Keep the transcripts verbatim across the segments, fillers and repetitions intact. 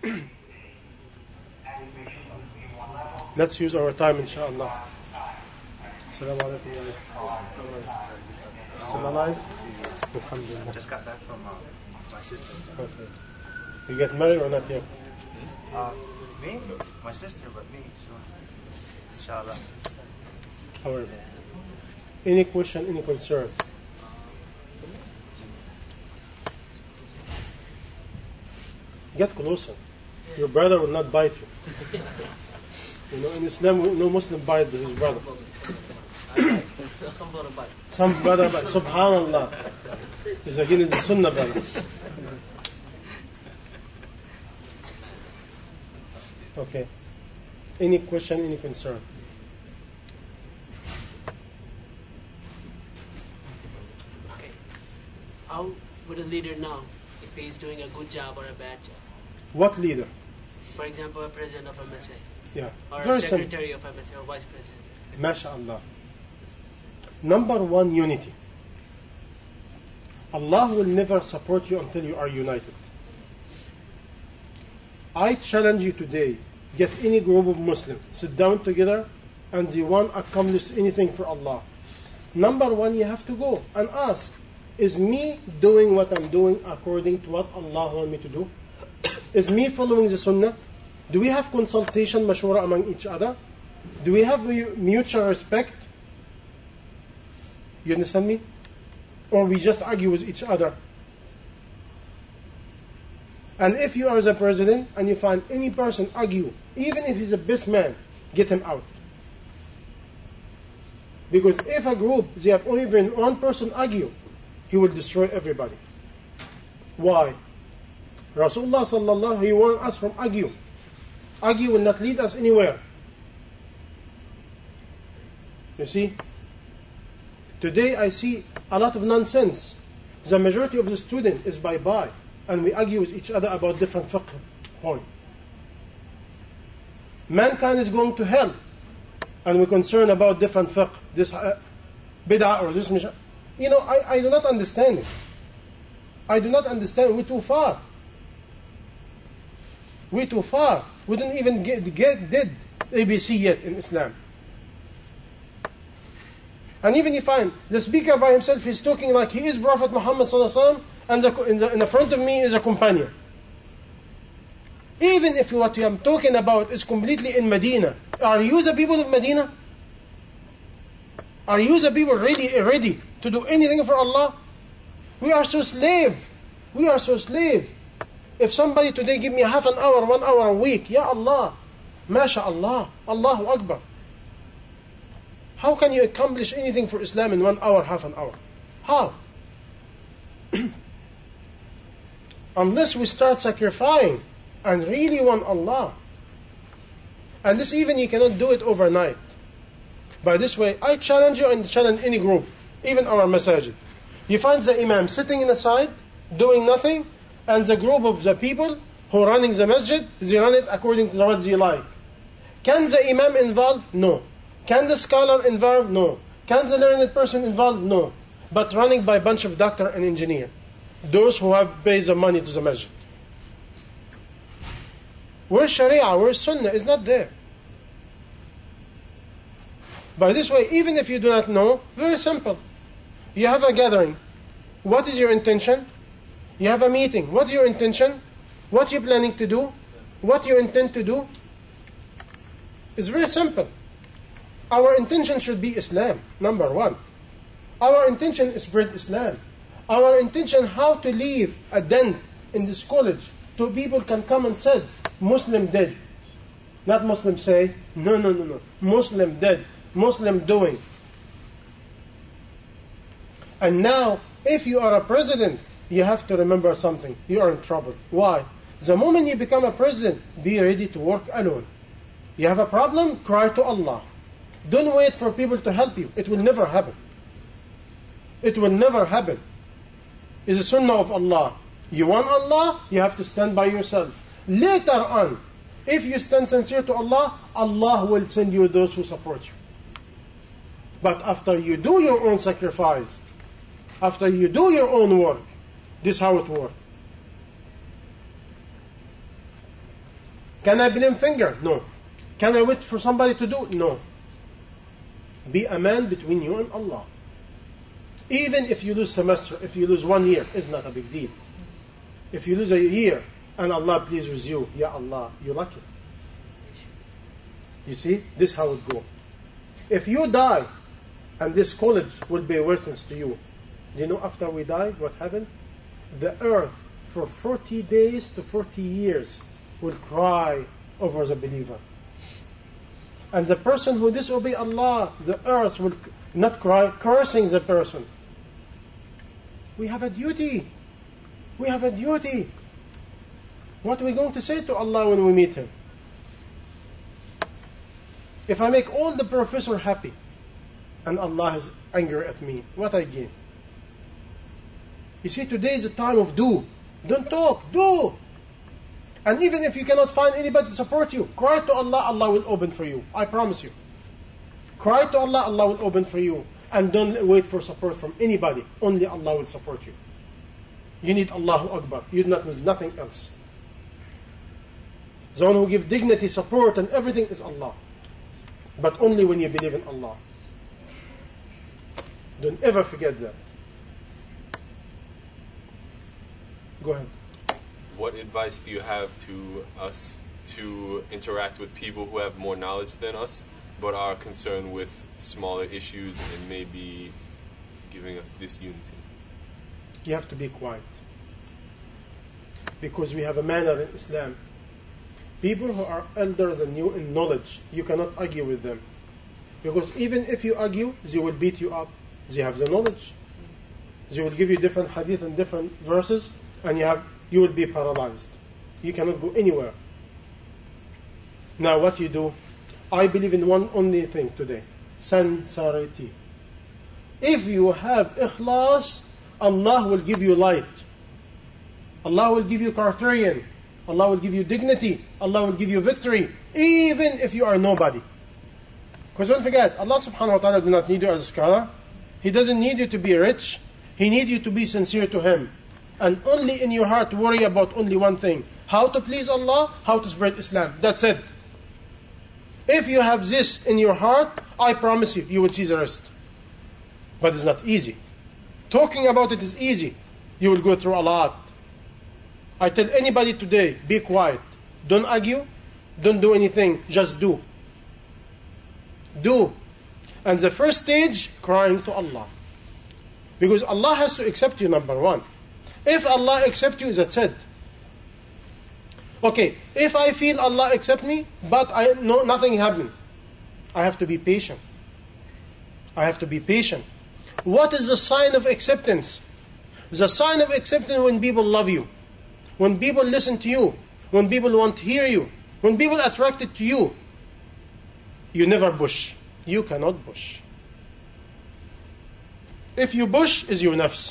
Let's use our time, inshallah. Assalamu alaikum, guys. Still alive? Alhamdulillah. Just got back from uh, my sister. Okay. You get married or not yet? Uh, me? My sister, but me. So, inshallah. However, any question, any concern? Get closer. Your brother will not bite you. You know, in Islam, no Muslim bites his brother. Some brother bite. Some brother bite. Subhanallah. It's again the Sunnah brother. Okay. Any question, any concern? Okay. How would a leader know if he is doing a good job or a bad job? What leader? For example, a president of M S A. Yeah. Or Very a simple. secretary of M S A or vice president. MashaAllah. Number one, unity. Allah will never support you until you are united. I challenge you today, get any group of Muslims, sit down together, and they won't accomplish anything for Allah. Number one, you have to go and ask, is me doing what I'm doing according to what Allah wants me to do? Is me following the Sunnah? Do we have consultation, mashura among each other? Do we have mutual respect? You understand me? Or we just argue with each other? And if you are the president and you find any person argue, even if he's the best man, get him out. Because if a group, they have only even one person argue, he will destroy everybody. Why? Rasulullah sallallahu, he warned us from argue. Argue will not lead us anywhere. You see? Today I see a lot of nonsense. The majority of the student is bye-bye, and we argue with each other about different fiqh points. Mankind is going to hell, and we're concerned about different fiqh, this uh, bid'ah or this misha. You know, I, I do not understand it. I do not understand. We're too far. We're too far. We didn't even get, get did A B C yet in Islam. And even you find the speaker by himself, he's talking like he is Prophet Muhammad sallallahu alaihi wasallam, and the, in, the, in the front of me is a companion. Even if what I'm talking about is completely in Medina, are you the people of Medina? Are you the people ready, ready to do anything for Allah? We are so slave. We are so slave. If somebody today give me half an hour, one hour a week, Ya Allah, MashaAllah, Allahu Akbar. How can you accomplish anything for Islam in one hour, half an hour? How? Unless we start sacrificing and really want Allah. And this even you cannot do it overnight. By this way, I challenge you and challenge any group, even our masajid. You find the imam sitting in the side, doing nothing, and the group of the people who are running the masjid, they run it according to what they like. Can the imam involve? No. Can the scholar involve? No. Can the learned person involve? No. But running by a bunch of doctor and engineer. Those who have paid the money to the masjid. Where's Sharia? Where's Sunnah? It's not there. By this way, even if you do not know, very simple. You have a gathering. What is your intention? You have a meeting. What is your intention? What are you planning to do? What you intend to do? It's very simple. Our intention should be Islam, number one. Our intention is spread Islam. Our intention how to leave a dent in this college so people can come and say, Muslim dead. Not Muslim say, no, no, no, no. Muslim dead. Muslim doing. And now, if you are a president, you have to remember something. You are in trouble. Why? The moment you become a president, be ready to work alone. You have a problem? Cry to Allah. Don't wait for people to help you. It will never happen. It will never happen. It's a sunnah of Allah. You want Allah, you have to stand by yourself. Later on, if you stand sincere to Allah, Allah will send you those who support you. But after you do your own sacrifice, after you do your own work, this is how it works. Can I blame finger? No. Can I wait for somebody to do? No. Be a man between you and Allah. Even if you lose semester, if you lose one year, it's not a big deal. If you lose a year and Allah pleased with you, Ya Allah, you're lucky. You see, this is how it goes. If you die, and this college will be a witness to you, do you know after we die, what happened? The earth for forty days to forty years will cry over the believer. And the person who disobey Allah, the earth will not cry, cursing the person. We have a duty. We have a duty. What are we going to say to Allah when we meet Him? If I make all the professor happy, and Allah is angry at me, what I gain? You see, today is a time of do. Don't talk, do. And even if you cannot find anybody to support you, cry to Allah, Allah will open for you. I promise you. Cry to Allah, Allah will open for you. And don't wait for support from anybody. Only Allah will support you. You need Allahu Akbar. You do not need nothing else. The one who gives dignity, support, and everything is Allah. But only when you believe in Allah. Don't ever forget that. Go ahead. What advice do you have to us to interact with people who have more knowledge than us, but are concerned with smaller issues and maybe giving us disunity? You have to be quiet. Because we have a manner in Islam. People who are elder than you in knowledge, you cannot argue with them. Because even if you argue, they will beat you up. They have the knowledge. They will give you different hadith and different verses, and you have you will be paralyzed. You cannot go anywhere. Now what you do, I believe in one only thing today. Sincerity. If you have ikhlas, Allah will give you light. Allah will give you criterion. Allah will give you dignity. Allah will give you victory. Even if you are nobody. Because don't forget, Allah subhanahu wa ta'ala does not need you as a scholar. He doesn't need you to be rich. He needs you to be sincere to Him. And only in your heart worry about only one thing. How to please Allah, how to spread Islam. That's it. If you have this in your heart, I promise you, you will see the rest. But it's not easy. Talking about it is easy. You will go through a lot. I tell anybody today, be quiet. Don't argue. Don't do anything. Just do. Do. And the first stage, crying to Allah. Because Allah has to accept you, number one. If Allah accepts you, that's it. Okay, if I feel Allah accept me, but I know nothing happened, I have to be patient. I have to be patient. What is the sign of acceptance? The sign of acceptance when people love you, when people listen to you, when people want to hear you, when people are attracted to you. You never push. You cannot push. If you push, is your nafs.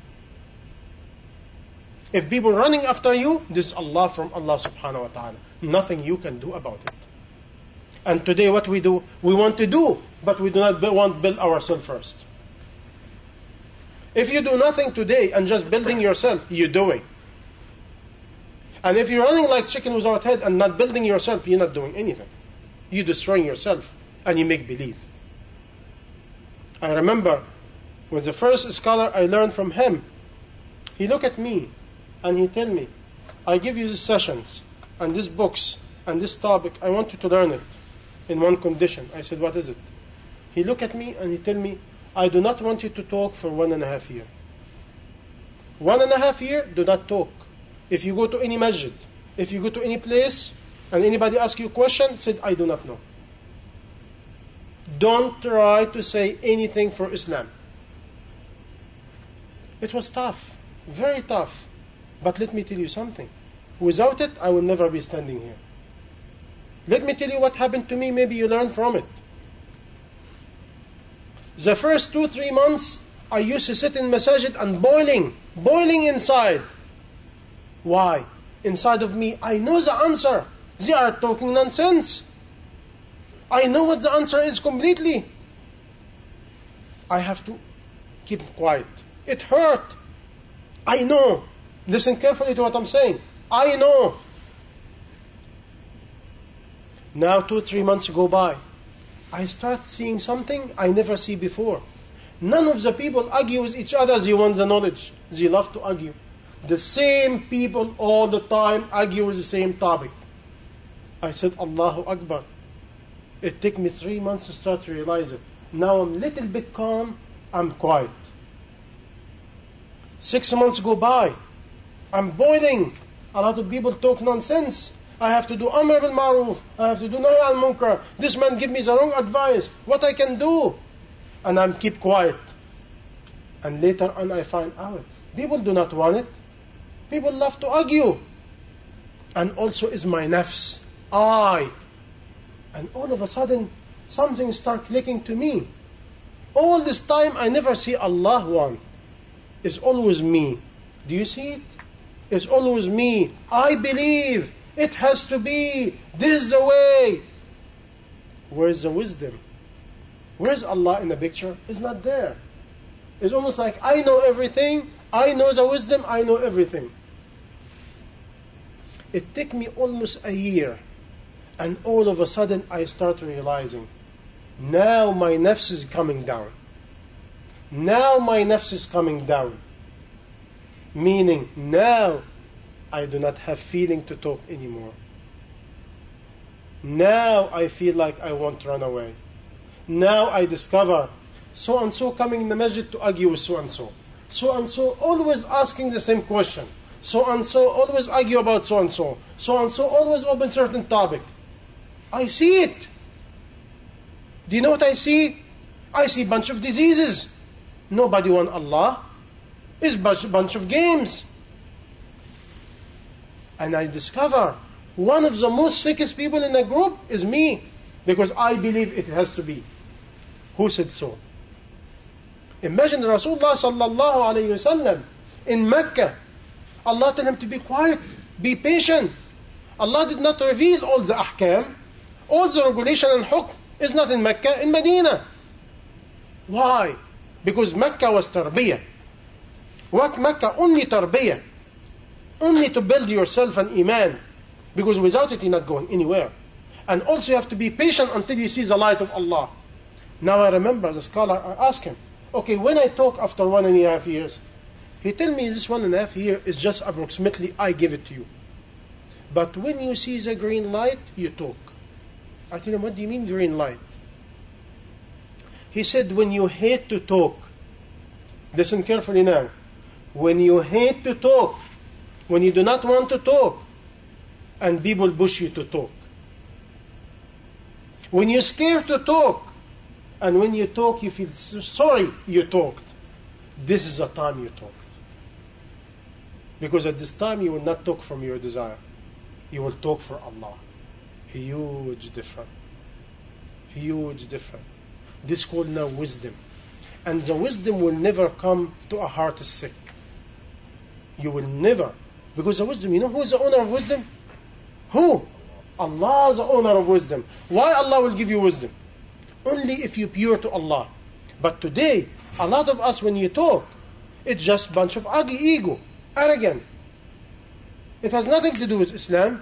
If people running after you, this is Allah from Allah subhanahu wa ta'ala. Nothing you can do about it. And today what we do, we want to do, but we do not want to build ourselves first. If you do nothing today and just building yourself, you're doing. And if you're running like chicken without head and not building yourself, you're not doing anything. You're destroying yourself and you make believe. I remember when the first scholar I learned from him, he looked at me and he tell me, I give you these sessions and these books and this topic, I want you to learn it in one condition. I said, what is it? He looked at me and he tell me, I do not want you to talk for one and a half year. One and a half year, do not talk. If you go to any masjid, if you go to any place, and anybody asks you a question, said, I do not know. Don't try to say anything for Islam. It was tough, very tough. But let me tell you something. Without it, I will never be standing here. Let me tell you what happened to me, maybe you learn from it. The first two, three months, I used to sit in masajid and boiling, boiling inside. Why? Inside of me, I know the answer. They are talking nonsense. I know what the answer is completely. I have to keep quiet. It hurt. I know. Listen carefully to what I'm saying. I know. Now two, three months go by. I start seeing something I never see before. None of the people argue with each other. They want the knowledge. They love to argue. The same people all the time argue with the same topic. I said, Allahu Akbar. It took me three months to start to realize it. Now I'm a little bit calm. I'm quiet. Six months go by. I'm boiling. A lot of people talk nonsense. I have to do Amr bil Ma'ruf. I have to do Nahy al Munkar. This man give me the wrong advice. What I can do? And I'm keep quiet. And later on I find out. People do not want it. People love to argue. And also is my nafs. I. And all of a sudden, something start clicking to me. All this time I never see Allah one. It's always me. Do you see it? It's always me. I believe. It has to be. This is the way. Where's the wisdom? Where's Allah in the picture? It's not there. It's almost like I know everything. I know the wisdom. I know everything. It took me almost a year. And all of a sudden I start realizing, now my nafs is coming down. Now my nafs is coming down. Meaning, now I do not have feeling to talk anymore. Now I feel like I want to run away. Now I discover so-and-so coming in the masjid to argue with so-and-so. So-and-so always asking the same question. So-and-so always argue about so-and-so. So-and-so always open certain topic. I see it. Do you know what I see? I see a bunch of diseases. Nobody want Allah. It's a bunch, bunch of games. And I discover one of the most sickest people in the group is me. Because I believe it has to be. Who said so? Imagine Rasulullah sallallahu alayhi wasallam in Mecca. Allah told him to be quiet, be patient. Allah did not reveal all the ahkam. All the regulation and hukm is not in Mecca, in Medina. Why? Because Mecca was tarbiyah. What Mecca? Only tarbiyah. Only to build yourself an iman. Because without it, you're not going anywhere. And also you have to be patient until you see the light of Allah. Now I remember the scholar, I asked him, okay, when I talk after one and a half years, he tell me this one and a half year is just approximately I give it to you. But when you see the green light, you talk. I tell him, what do you mean green light? He said, when you hate to talk, listen carefully now. When you hate to talk, when you do not want to talk, and people push you to talk. When you're scared to talk, and when you talk, you feel sorry you talked. This is the time you talked. Because at this time, you will not talk from your desire. You will talk for Allah. Huge difference. Huge difference. This is called now wisdom. And the wisdom will never come to a heart sick. You will never. Because the wisdom, you know who is the owner of wisdom? Who? Allah is the owner of wisdom. Why Allah will give you wisdom? Only if you're pure to Allah. But today, a lot of us, when you talk, it's just a bunch of ugly ego, arrogant. It has nothing to do with Islam.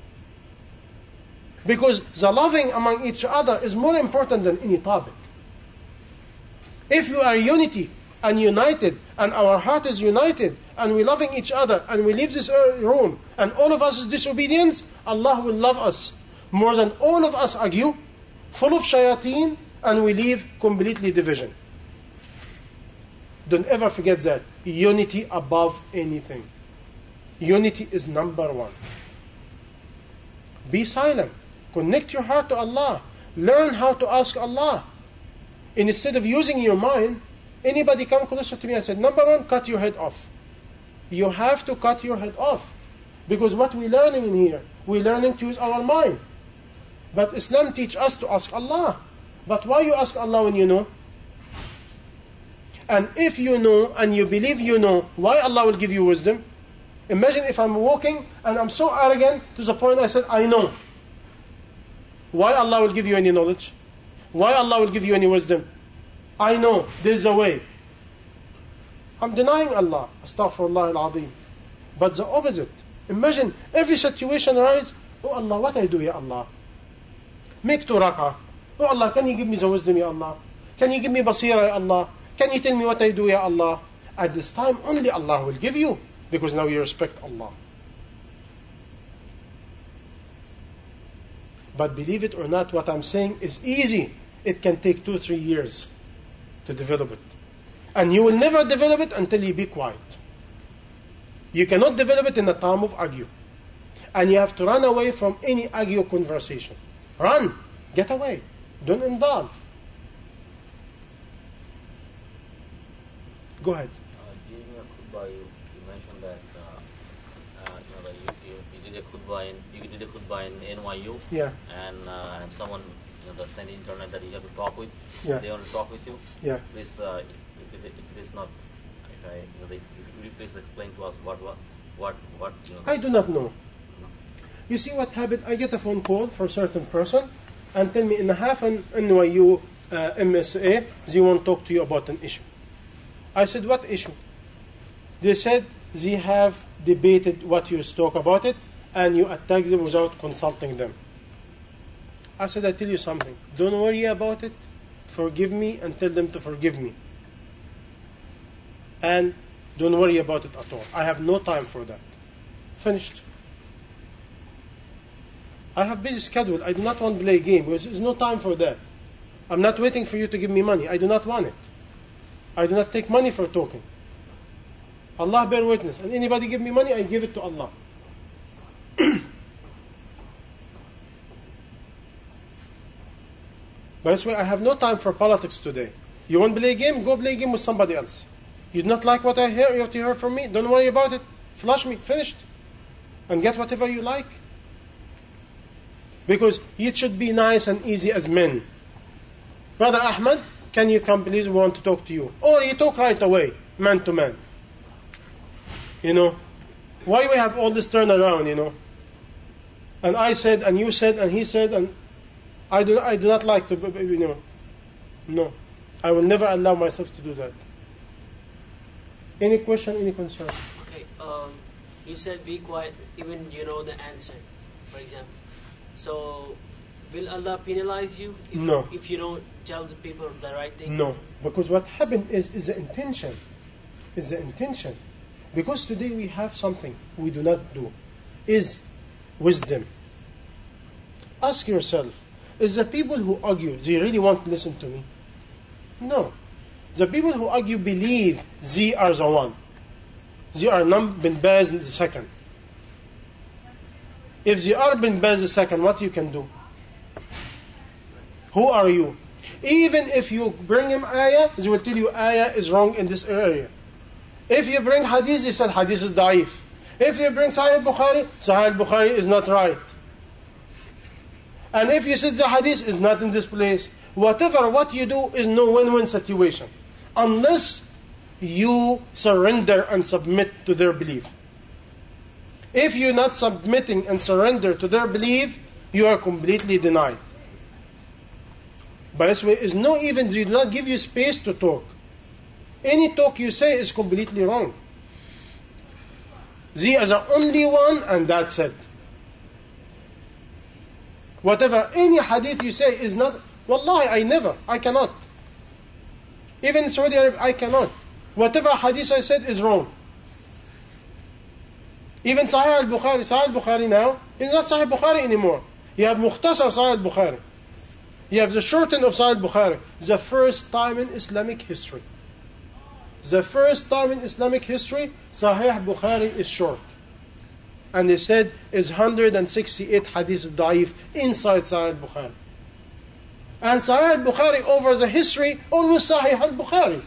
Because the loving among each other is more important than any topic. If you are unity and united, and our heart is united, and we're loving each other, and we leave this room, and all of us is disobedience, Allah will love us more than all of us argue, full of shayateen, and we leave completely division. Don't ever forget that. Unity above anything. Unity is number one. Be silent. Connect your heart to Allah. Learn how to ask Allah. And instead of using your mind, anybody come closer to me and said, number one, cut your head off. You have to cut your head off. Because what we're learning in here, we're learning to use our mind. But Islam teach us to ask Allah. But why you ask Allah when you know? And if you know and you believe you know, why Allah will give you wisdom? Imagine if I'm walking and I'm so arrogant to the point I said, I know. Why Allah will give you any knowledge? Why Allah will give you any wisdom? I know, this is the way. I'm denying Allah. Astaghfirullah al-Azim. But the opposite. Imagine every situation arises, oh Allah, what I do, Ya Allah? Make two rak'ah. Oh Allah, can you give me the wisdom, Ya Allah? Can you give me basira, Ya Allah? Can you tell me what I do, Ya Allah? At this time, only Allah will give you, because now you respect Allah. But believe it or not, what I'm saying is easy. It can take two, three years to develop it. And you will never develop it until you be quiet. You cannot develop it in a time of argue. And you have to run away from any argue conversation. Run. Get away. Don't involve. Go ahead. Uh, during your khutbah, you, you mentioned that uh, uh, you know that you, you, you did a khutbah in you did a khutbah in N Y U. Yeah. And uh, and someone you know the sent internet that you have to talk with. Yeah. They want to talk with you. Yeah. Please, uh, if, it, if it is not, if I, you know, if, if you please explain to us what what what what you know. I do not know. You see what happened? I get a phone call for a certain person and tell me in half an N Y U uh, M S A, they want to talk to you about an issue. I said, what issue? They said they have debated what you talk about it and you attack them without consulting them. I said, I tell you something. Don't worry about it. Forgive me and tell them to forgive me. And don't worry about it at all. I have no time for that. Finished. I have busy schedule. I do not want to play a game. There's no time for that. I'm not waiting for you to give me money. I do not want it. I do not take money for talking. Allah bear witness. And anybody give me money, I give it to Allah. By this way, I have no time for politics today. You want to play a game? Go play a game with somebody else. You do not like what I hear, what you heard from me? Don't worry about it. Flush me. Finished. And get whatever you like. Because it should be nice and easy as men. Brother Ahmed, can you come please? We want to talk to you. Or you talk right away, man to man. You know, why we have all this turnaround, you know? And I said, and you said, and he said, and I do, I do not like to, you know. No, I will never allow myself to do that. Any question, any concern? Okay, um, you said be quiet, even you know the answer, for example. So, will Allah penalize you if, No. if you don't tell the people the right thing? No, because what happened is, is the intention. Is the intention. Because today we have something we do not do. Is wisdom. Ask yourself, is the people who argue, they really want to listen to me? No. The people who argue believe they are the one. They are not bin Baz the second. If they are bin Baz the second, what you can do? Who are you? Even if you bring him ayah, they will tell you ayah is wrong in this area. If you bring hadith, they said hadith is da'if. If you bring Sahih Bukhari, Sahih Bukhari is not right. And if you said the hadith is not in this place, whatever what you do is no win-win situation. Unless you surrender and submit to their belief. If you're not submitting and surrender to their belief, you are completely denied. By this way, is no even, they do not give you space to talk. Any talk you say is completely wrong. They are the only one, and that's it. Whatever, any hadith you say is not, wallahi, I never, I cannot. Even in Saudi Arabia, I cannot. Whatever hadith I said is wrong. Even Sahih al-Bukhari, Sahih al-Bukhari now, is not Sahih Bukhari anymore. You have Mukhtasar Sahih al-Bukhari. You have the shorten of Sahih al-Bukhari. The first time in Islamic history. The first time in Islamic history, Sahih Bukhari is short. And they said is one hundred sixty-eight hadith da'if inside Sahih Bukhari. And Sahih Bukhari over the history, always Sahih al-Bukhari.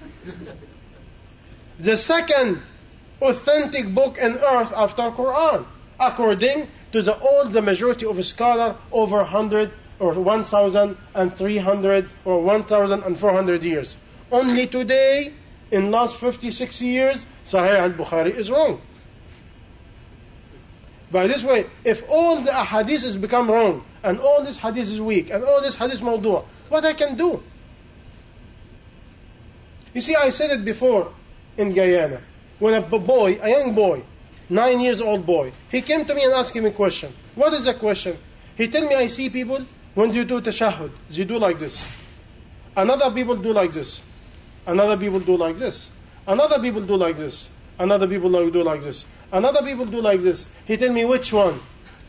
The second authentic book on earth after Quran, according to the old, the majority of scholars, over one hundred or one thousand three hundred or one thousand four hundred years. Only today, in last fifty, sixty years, Sahih al-Bukhari is wrong. By this way, if all the hadiths become wrong, and all this hadith is weak, and all this hadith mawdu', what I can do? You see, I said it before in Guyana. When a boy, a young boy, nine years old boy, he came to me and asked me a question. What is the question? He told me, I see people when you do tashahhud, you do like this. Another people do like this. Another people do like this. Another people do like this. Another people do like this. Another people do like this. He tell me which one.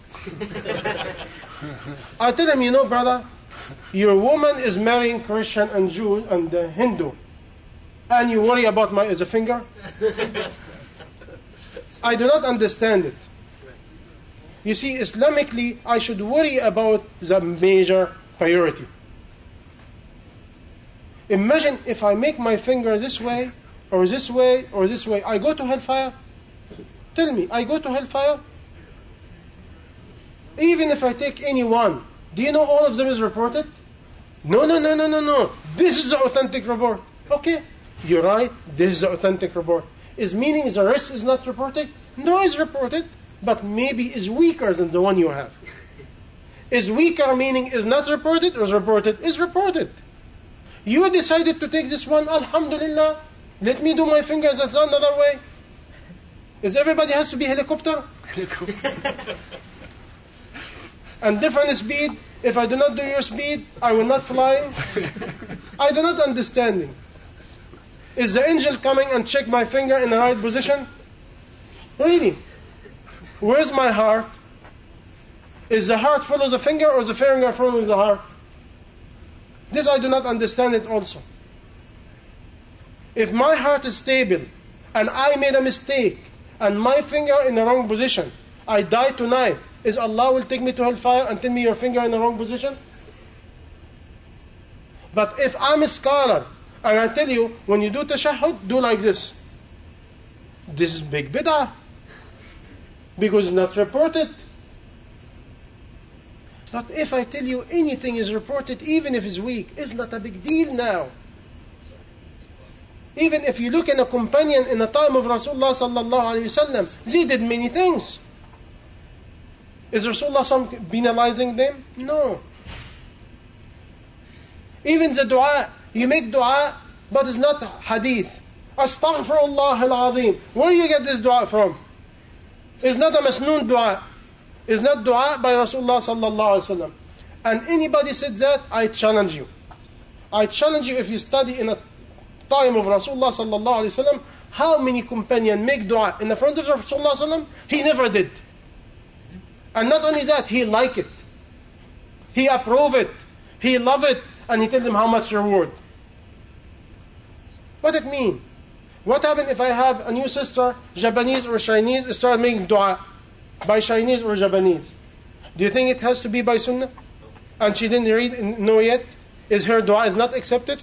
I tell him, you know, brother, your woman is marrying Christian and Jew and uh, Hindu, and you worry about my as a finger. I do not understand it. You see, Islamically, I should worry about the major priority. Imagine if I make my finger this way, or this way, or this way, I go to hellfire? Tell me, I go to hellfire? Even if I take any one, do you know all of them is reported? No, no, no, no, no, no. This is the authentic report. Okay, you're right, this is the authentic report. Is meaning the rest is not reported? No, it's reported, but maybe is weaker than the one you have. Is weaker meaning is not reported or is reported? Is reported. You decided to take this one, alhamdulillah. Let me do my fingers as another way. Is everybody has to be helicopter? And different speed. If I do not do your speed, I will not fly. I do not understanding. Is the angel coming and check my finger in the right position? Really? Where's my heart? Is the heart follows the finger or the finger follows the heart? This I do not understand it also. If my heart is stable and I made a mistake and my finger in the wrong position, I die tonight, is Allah will take me to hellfire and tell me your finger in the wrong position? But if I'm a scholar and I tell you, when you do tashahhud, do like this. This is big bid'ah. Because it's not reported. But if I tell you anything is reported, even if it's weak, it's not a big deal now. Even if you look in a companion in the time of Rasulullah sallallahu alayhi wasallam, they did many things. Is Rasulullah some penalizing them? No. Even the dua, you make dua, but it's not hadith. Astaghfirullah al-azim. Where do you get this dua from? It's not a masnoon dua. It's not dua by Rasulullah sallallahu alayhi wasallam. And anybody said that, I challenge you. I challenge you if you study in a time of Rasulullah sallallahu alayhi wasallam, how many companions make dua in the front of Rasulullah sallallahu alayhi wasallam? He never did. And not only that, he liked it. He approved it. He loved it. And he told them how much reward. What it mean? What happened if I have a new sister, Japanese or Chinese, start making dua by Chinese or Japanese? Do you think it has to be by Sunnah? And she didn't read, know yet? Is her dua is not accepted?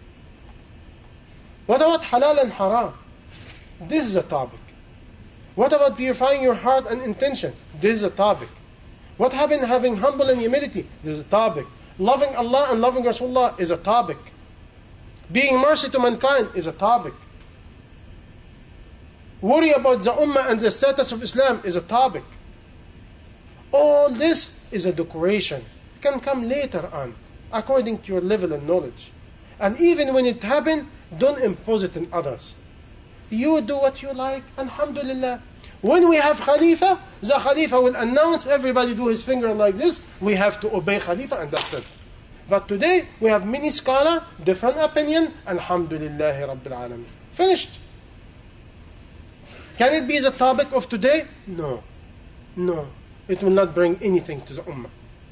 What about halal and haram? This is a topic. What about purifying your heart and intention? This is a topic. What happened having humble and humility? This is a topic. Loving Allah and loving Rasulullah is a topic. Being mercy to mankind is a topic. Worry about the ummah and the status of Islam is a topic. All this is a decoration. It can come later on, according to your level of knowledge. And even when it happens, don't impose it on others. You do what you like, alhamdulillah. When we have Khalifa, the Khalifa will announce, everybody do his finger like this, we have to obey Khalifa and that's it. But today, we have many scholars, different opinion, alhamdulillah rabbil alamin. Finished. Can it be the topic of today? No. No. It will not bring anything to the ummah.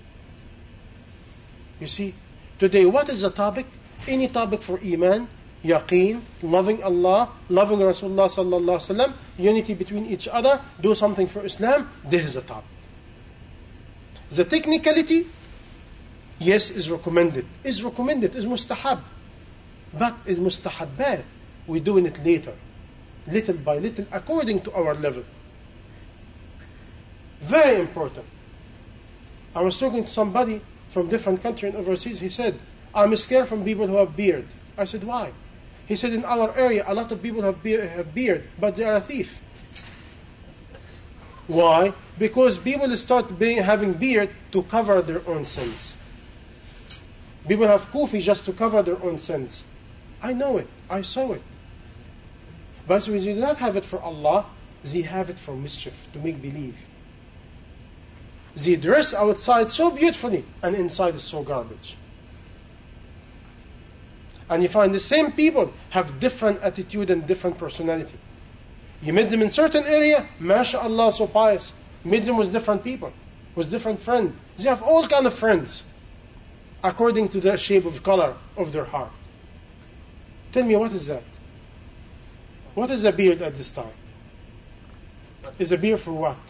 You see, today what is the topic? Any topic for Iman, Yaqeen, loving Allah, loving Rasulullah sallallahu alaihi wasallam, unity between each other, do something for Islam, this is the topic. The technicality, yes, is recommended. Is recommended, is mustahab. But is mustahabbat. We're doing it later. Little by little, according to our level. Very important. I was talking to somebody from different country and overseas. He said, I'm scared from people who have beard. I said, why? He said, in our area, a lot of people have beard, have beard but they are a thief. Why? Because people start being, having beard to cover their own sins. People have kufi just to cover their own sins. I know it. I saw it. But when you do not have it for Allah, they have it for mischief, to make believe. They dress outside so beautifully, and inside is so garbage. And you find the same people have different attitude and different personality. You meet them in certain area, mashallah, so pious. Meet them with different people, with different friends. They have all kind of friends, according to the shape of color of their heart. Tell me, what is that? What is a beard at this time? Is a beard for what?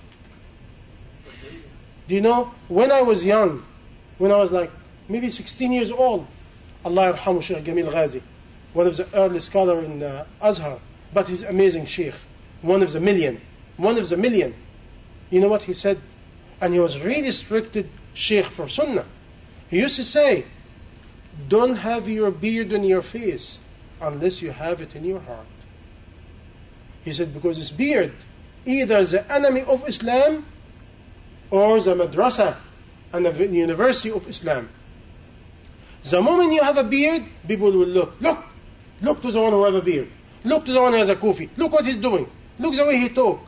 Do you know, when I was young, when I was like maybe sixteen years old, Allah yarhamu Shaykh Jamil Ghazi, one of the early scholars in uh, Azhar, but he's amazing Sheikh, one of the million, one of the million. You know what he said? And he was really restricted Sheikh for Sunnah. He used to say, don't have your beard on your face unless you have it in your heart. He said, because this beard, either the enemy of Islam or the madrasa and the university of Islam. The moment you have a beard, people will look. Look! Look to the one who has a beard. Look to the one who has a kufi. Look what he's doing. Look the way he talk.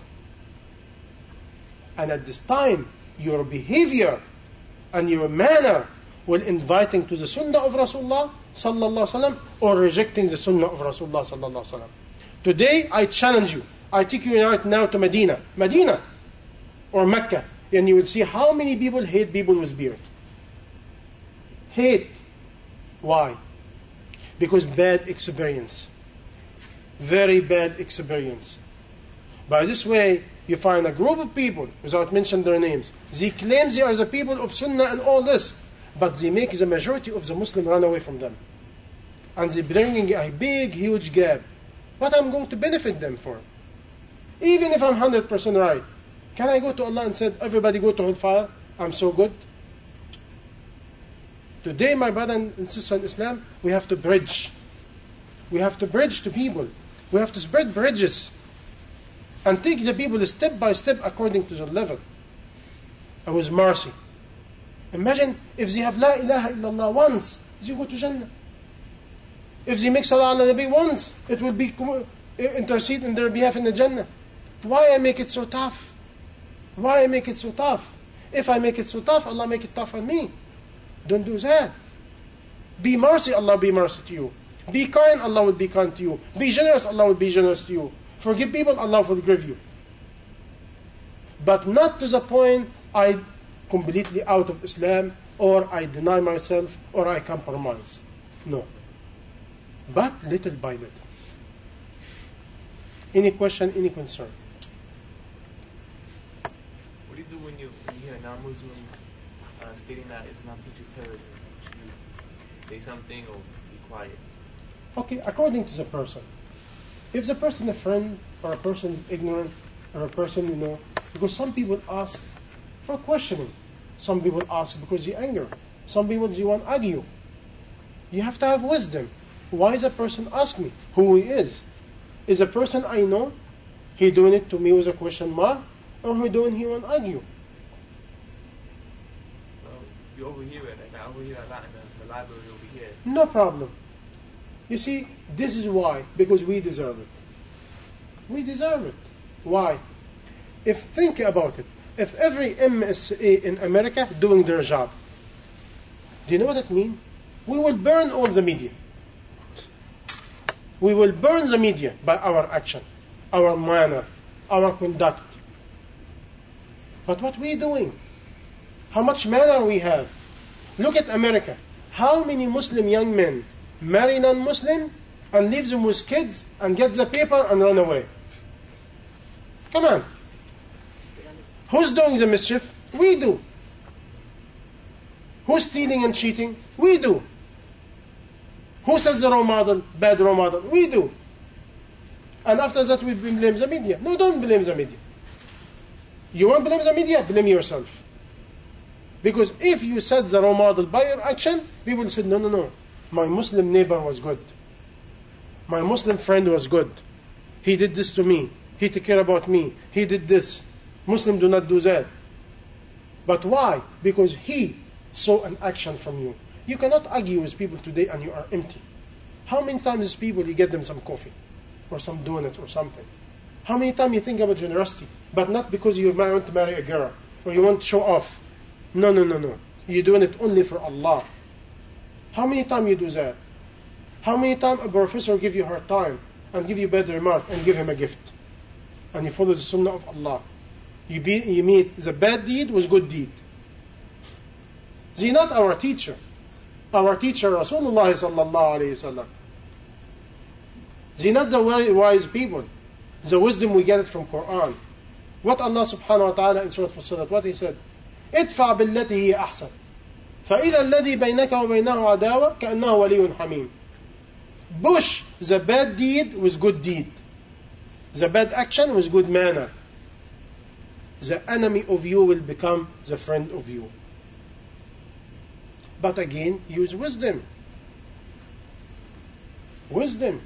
And at this time, your behavior and your manner will inviting to the sunnah of Rasulullah sallallahu alaihi wasallam or rejecting the sunnah of Rasulullah sallallahu alaihi wasallam. Today, I challenge you. I take you right now to Medina. Medina or Mecca. And you will see how many people hate people with beard. Hate. Why? Because bad experience. Very bad experience. By this way, you find a group of people, without mentioning their names, they claim they are the people of Sunnah and all this, but they make the majority of the Muslim run away from them. And they're bringing a big, huge gap. What I'm going to benefit them for? Even if I'm one hundred percent right, can I go to Allah and say, everybody go to hellfire? I'm so good. Today, my brother and sister in Islam, we have to bridge. We have to bridge to people. We have to spread bridges. And take the people step by step according to their level. And with mercy. Imagine if they have La ilaha illallah once, they go to Jannah. If they make Salah ala Nabi once, it will be intercede in their behalf in the Jannah. Why I make it so tough? Why I make it so tough? If I make it so tough, Allah make it tough on me. Don't do that. Be mercy, Allah be mercy to you. Be kind, Allah will be kind to you. Be generous, Allah will be generous to you. Forgive people, Allah will forgive you. But not to the point I completely out of Islam, or I deny myself, or I compromise. No. But little by little. Any question, any concern? What do you do when you, when you hear a non-Muslim uh, stating that Islam teaches terrorism? Should you say something or be quiet? Okay, according to the person. If the person is a friend, or a person is ignorant, or a person, you know, because some people ask for questioning. Some people ask because they anger. Some people, they want to argue. You have to have wisdom. Why is a person ask me who he is? Is a person I know, he doing it to me with a question mark, or he doing he want to argue? Well, you overhear it, like I overhear a lot in the, the library over here. No problem. You see, this is why. Because we deserve it. We deserve it. Why? If think about it. If every M S A in America doing their job, do you know what it means? We will burn all the media. We will burn the media by our action, our manner, our conduct. But what we doing? How much manner we have? Look at America. How many Muslim young men marry non-Muslim and leave them with kids and get the paper and run away? Come on. Who's doing the mischief? We do. Who's stealing and cheating? We do. Who sets the role model, bad role model? We do. And after that we blame the media. No, don't blame the media. You want to blame the media? Blame yourself. Because if you set the role model by your action, people say, no, no, no. My Muslim neighbor was good. My Muslim friend was good. He did this to me. He took care about me. He did this. Muslims do not do that. But why? Because he saw an action from you. You cannot argue with people today and you are empty. How many times these people, you get them some coffee or some donuts or something? How many times you think about generosity, but not because you want to marry a girl or you want to show off No, no, no, no. You're doing it only for Allah. How many times you do that? How many times a professor give you hard time and give you bad remark and give him a gift? And you follow the sunnah of Allah. You, be, you meet the bad deed with good deed. They're not our teacher. Our teacher, Rasulullah sallallahu alayhi wasallam. They're not the wise people. The wisdom we get it from Quran. What Allah subhanahu wa ta'ala in Surah Fussilat, what He said? ادفع بالتي هي أحسن فإذا الذي بينك وبينه عداوة كأنه ولي حميم. Push the bad deed with good deed. The bad action with good manner. The enemy of you will become the friend of you. But again, use wisdom. Wisdom.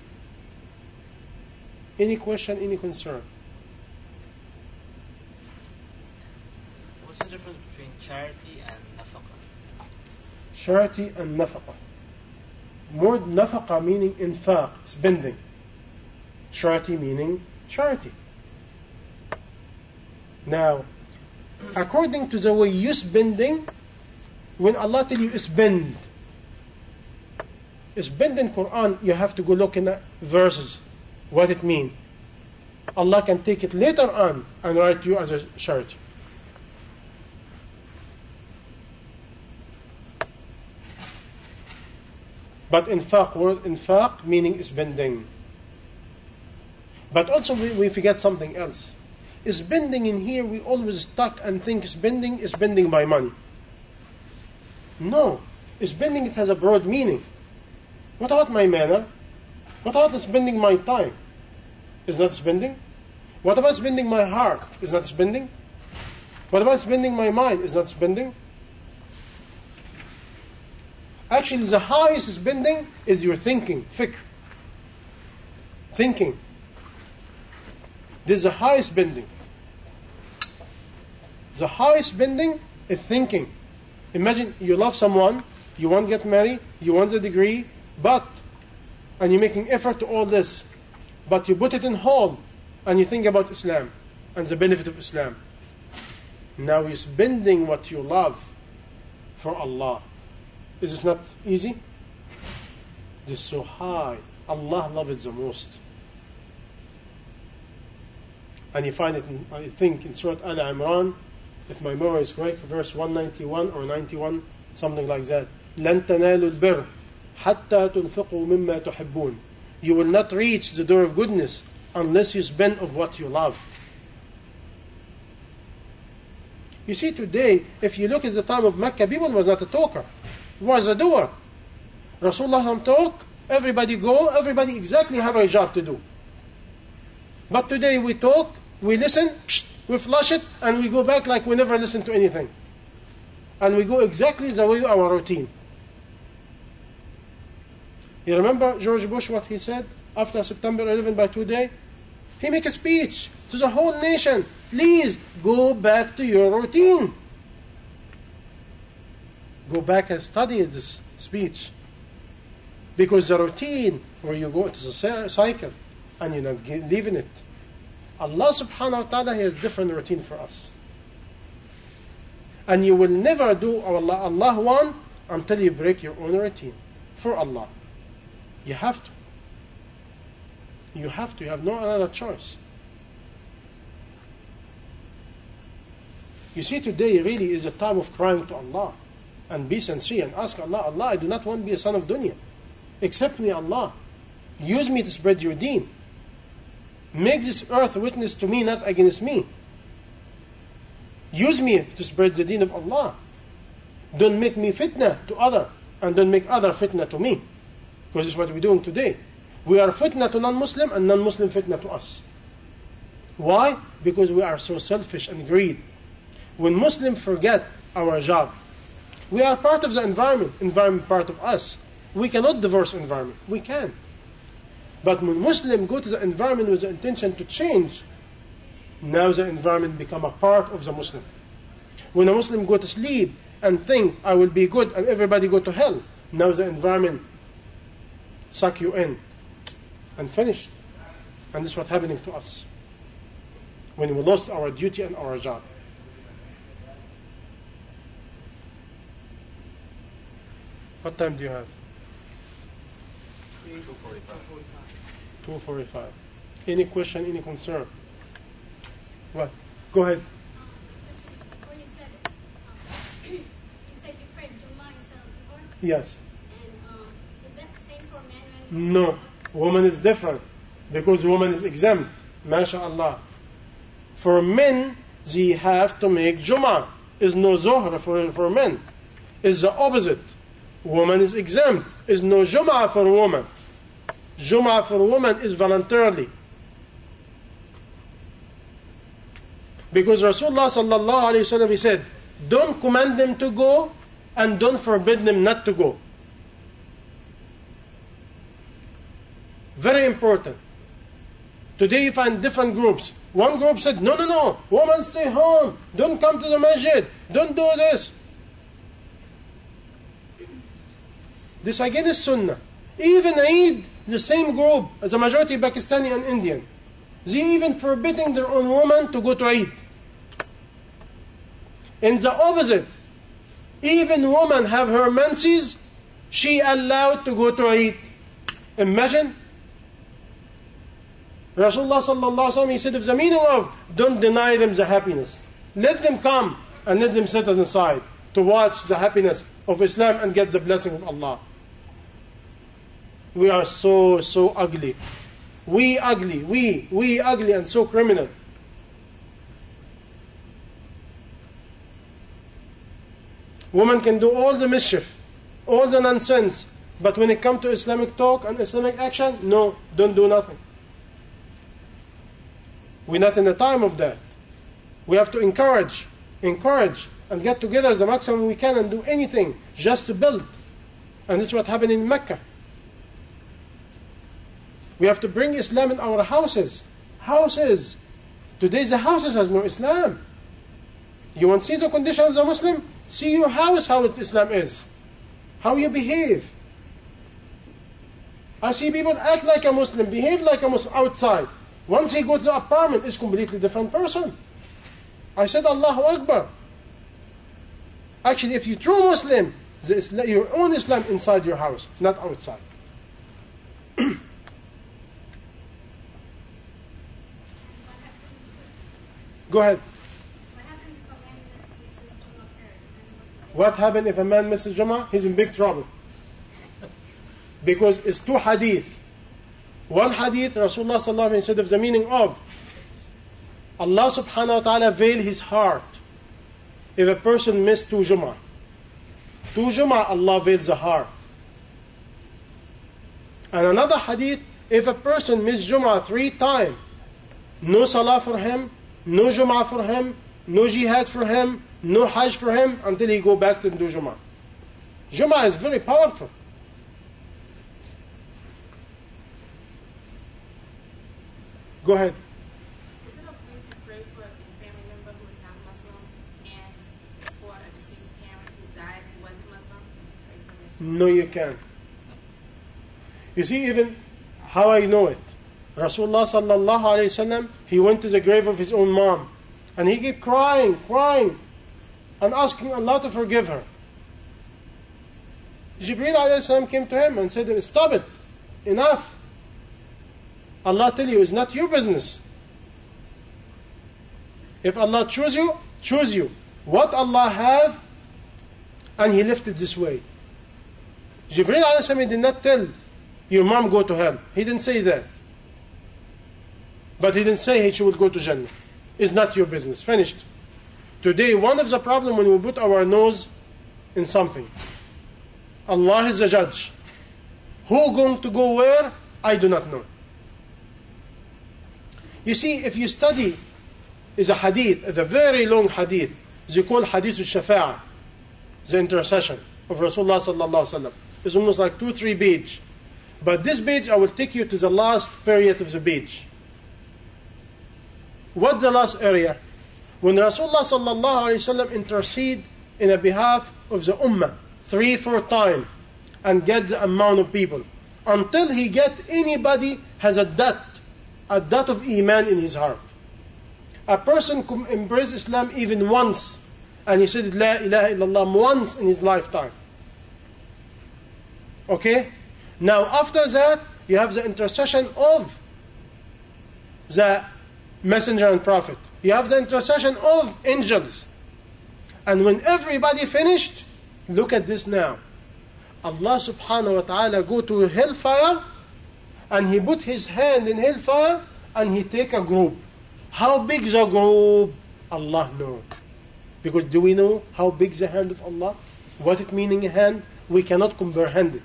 Any question, any concern? What's the difference between charity and nafaqah? Charity and nafaqah. More nafaqah meaning infaq, spending. Charity meaning charity. Now, according to the way you spending, when Allah tell you spend, spend in Quran, you have to go look in the verses, what it means. Allah can take it later on and write you as a charity. But infaq, word infaq meaning spending. But also we, we forget something else. Spending in here, we always stuck and think spending is spending by money. No. Spending, it has a broad meaning. What about my manner? What about spending my time? Is not spending? What about spending my heart? Is not spending? What about spending my mind? Is not spending? Actually, the highest spending is your thinking, fikr. Thinking. This is the highest spending. The highest spending is thinking. Imagine you love someone, you want to get married, you want the degree, but, and you're making effort to all this, but you put it in hold, and you think about Islam, and the benefit of Islam. Now you're spending what you love for Allah. Is this not easy? This is so high. Allah loves it the most. And you find it, in, I think, in Surah Al-Imran, if my memory is correct, verse one ninety-one or ninety-one, something like that. لَن تَنَالُوا الْبِرَّ حَتَّى تُنْفِقُوا مِمَّا تُحِبُّونَ. You will not reach the door of goodness unless you spend of what you love. You see, today, if you look at the time of Mecca, people was not a talker. Was a doer. Rasulullah talk, everybody go, everybody exactly have a job to do. But today we talk, we listen, psh, we flush it, and we go back like we never listened to anything. And we go exactly the way our routine. You remember George Bush, what he said after September eleventh by today? He make a speech to the whole nation. Please go back to your routine. Go back and study this speech. Because the routine where you go to the cycle and you're not leaving it. Allah subhanahu wa ta'ala, He has different routine for us. And you will never do Allah, Allah one until you break your own routine for Allah. You have to. You have to. You have no other choice. You see, today really is a time of crying to Allah. And be sincere and ask Allah, Allah, I do not want to be a son of dunya. Accept me, Allah. Use me to spread your deen. Make this earth witness to me, not against me. Use me to spread the deen of Allah. Don't make me fitna to other, and don't make other fitna to me. Because this is what we're doing today. We are fitna to non-Muslim and non-Muslim fitna to us. Why? Because we are so selfish and greed. When Muslims forget our job, we are part of the environment, environment part of us. We cannot divorce environment. We can. But when Muslims go to the environment with the intention to change, now the environment become a part of the Muslim. When a Muslim go to sleep and think, I will be good and everybody go to hell, now the environment suck you in and finish. And this is what's happening to us when we lost our duty and our job. What time do you have? two forty-five. two forty-five. Any question, any concern? What? Go ahead. Before you said it, um, you said you prayed Jummah instead of Dhuhr. Yes. And um, is that the same for men and No. Woman is different. Because woman is exempt. MashaAllah. For men, they have to make Jummah. Is no Zohra for, for men. Is the opposite. Woman is exempt. Is no Jummah for woman. Jummah for woman is voluntarily. Because Rasulullah sallallahu alayhi wa sallam, he said, don't command them to go and don't forbid them not to go. Very important. Today you find different groups. One group said, no, no, no, women stay home. Don't come to the masjid. Don't do this. This again is sunnah. Even Eid, the same group as a majority Pakistani and Indian. They even forbidding their own women to go to Eid. In the opposite, even women have her menses, she allowed to go to Eid. Imagine. Rasulullah sallallahu alaihi wasallam, he said, of the meaning of, don't deny them the happiness. Let them come and let them sit on the side to watch the happiness of Islam and get the blessing of Allah. We are so, so ugly. We ugly, we, we ugly and so criminal. Women can do all the mischief, all the nonsense, but when it comes to Islamic talk and Islamic action, no, don't do nothing. We're not in the time of that. We have to encourage, encourage, and get together as the maximum we can and do anything just to build. And this is what happened in Mecca. We have to bring Islam in our houses. Houses. Today the houses has no Islam. You want to see the condition of the Muslim? See your house how Islam is. How you behave. I see people act like a Muslim, behave like a Muslim outside. Once he goes to the apartment, it's a completely different person. I said Allahu Akbar. Actually, if you're true Muslim, the Islam, your own Islam inside your house, not outside. Go ahead. What happened if a man misses Jummah? He's in big trouble. Because it's two hadith. One hadith, Rasulullah sallallahu alayhi wa sallam said of the meaning of Allah subhanahu wa ta'ala veil his heart if a person missed two Jummah. Two Jummah, Allah veils the heart. And another hadith, if a person missed Jummah three times, no salah for him, no Jummah for him, no jihad for him, no hajj for him, until he go back to do Jummah. Jummah is very powerful. Go ahead. Is it okay to pray for a family member who is not Muslim and for a deceased parent who died who wasn't Muslim? To pray for their soul? No, you can't. You see, even how I know it. Rasulullah sallallahu alayhi wasallam, he went to the grave of his own mom. And he kept crying, crying, and asking Allah to forgive her. Jibreel alayhi salam came to him and said, stop it, enough. Allah tell you, it's not your business. If Allah choose you, choose you. What Allah have, and He left it this way. Jibreel alayhi salam did not tell your mom go to hell. He didn't say that. But He didn't say she would go to Jannah. It's not your business. Finished. Today, one of the problems when we put our nose in something. Allah is the judge. Who going to go where? I do not know. You see, if you study, is a hadith, a very long hadith. They call hadith al-shafa'ah, the intercession of Rasulullah sallallahu alaihi wasallam. It's almost like two, three page. But this page, I will take you to the last period of the page. What's the last area? When Rasulullah sallallahu alaihi wasallam intercede in a behalf of the ummah, three, four times, and get the amount of people, until he get anybody has a dot, a dot of iman in his heart. A person can embrace Islam even once, and he said La ilaha illallah once in his lifetime. Okay? Now after that, you have the intercession of the messenger and prophet. You have the intercession of angels. And when everybody finished, look at this now. Allah subhanahu wa ta'ala go to hellfire and he put his hand in hellfire and he take a group. How big the group? Allah knows. Because do we know how big the hand of Allah? What it meaning hand? We cannot comprehend it.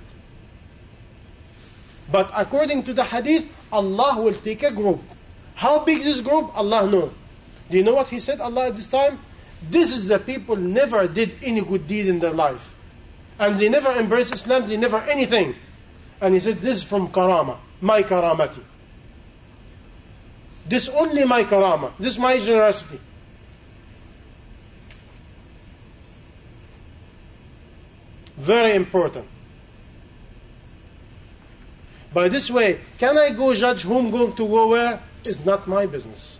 But according to the hadith, Allah will take a group. How big this group? Allah knows. Do you know what he said, Allah, at this time? This is the people never did any good deed in their life. And they never embraced Islam, they never anything. And he said, this is from karama, my karamati. This only my karama, this my generosity. Very important. By this way, can I go judge whom going to go where? It's not my business.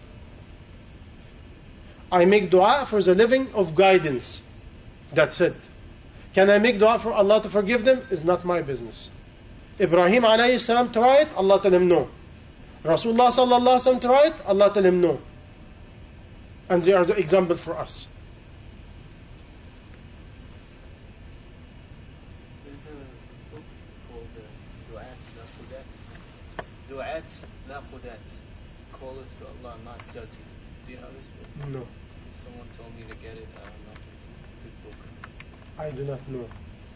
I make dua for the living of guidance. That's it. Can I make dua for Allah to forgive them? It's not my business. Ibrahim alayhi salam tried, Allah tell him no. Rasulullah sallallahu alayhi wa sallam tried, Allah tell him no. And they are the example for us. Du'at, la qudat. Callers to Allah, not judges. Do you know this book? No. Someone told me to get it. I don't know if it's a good book. I do not know.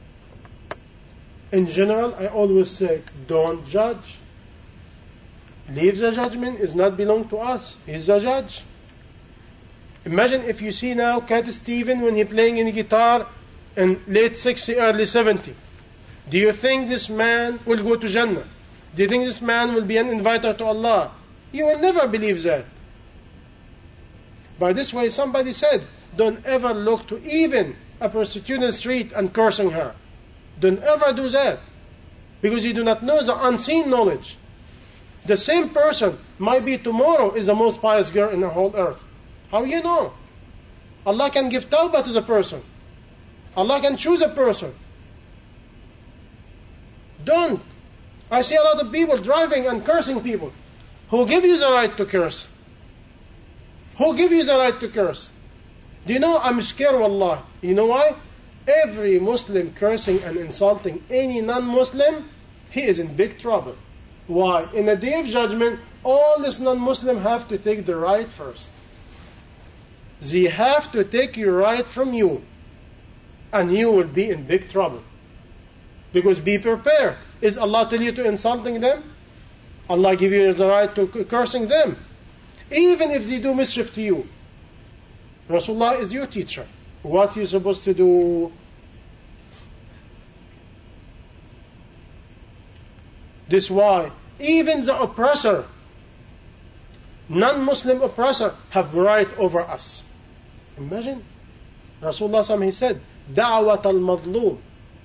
In general, I always say, don't judge. Leave the judgment, is not belong to us. He's the judge. Imagine if you see now Cat Stevens when he playing in guitar in late sixty, early seventy. Do you think this man will go to Jannah? Do you think this man will be an inviter to Allah? You will never believe that. By this way, somebody said, don't ever look to even a prostitute in the street and cursing her. Don't ever do that. Because you do not know the unseen knowledge. The same person might be tomorrow is the most pious girl in the whole earth. How you know? Allah can give tawbah to the person. Allah can choose a person. Don't. I see a lot of people driving and cursing people. Who give you the right to curse? Who give you the right to curse? Do you know, I'm scared, wallah. You know why? Every Muslim cursing and insulting any non-Muslim, he is in big trouble. Why? In the day of judgment, all these non-Muslim have to take the right first. They have to take your right from you. And you will be in big trouble. Because be prepared. Is Allah tell you to insulting them? Allah give you the right to cursing them. Even if they do mischief to you. Rasulullah is your teacher. What are you supposed to do? This why even the oppressor, non-Muslim oppressor, have right over us. Imagine. Rasulullah he said, دعوة المظلوم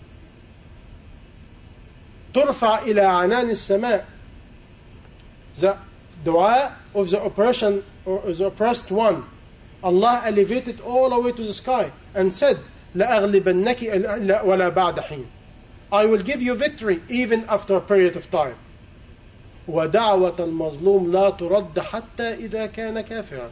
ترفع إلى عنان السماء. The dua of the oppression or the oppressed one, Allah elevated all the way to the sky and said, لأغلبنك ولا بعد حين. I will give you victory even after a period of time. ودعوة المظلوم لا ترد حتى إذا كان كافرا.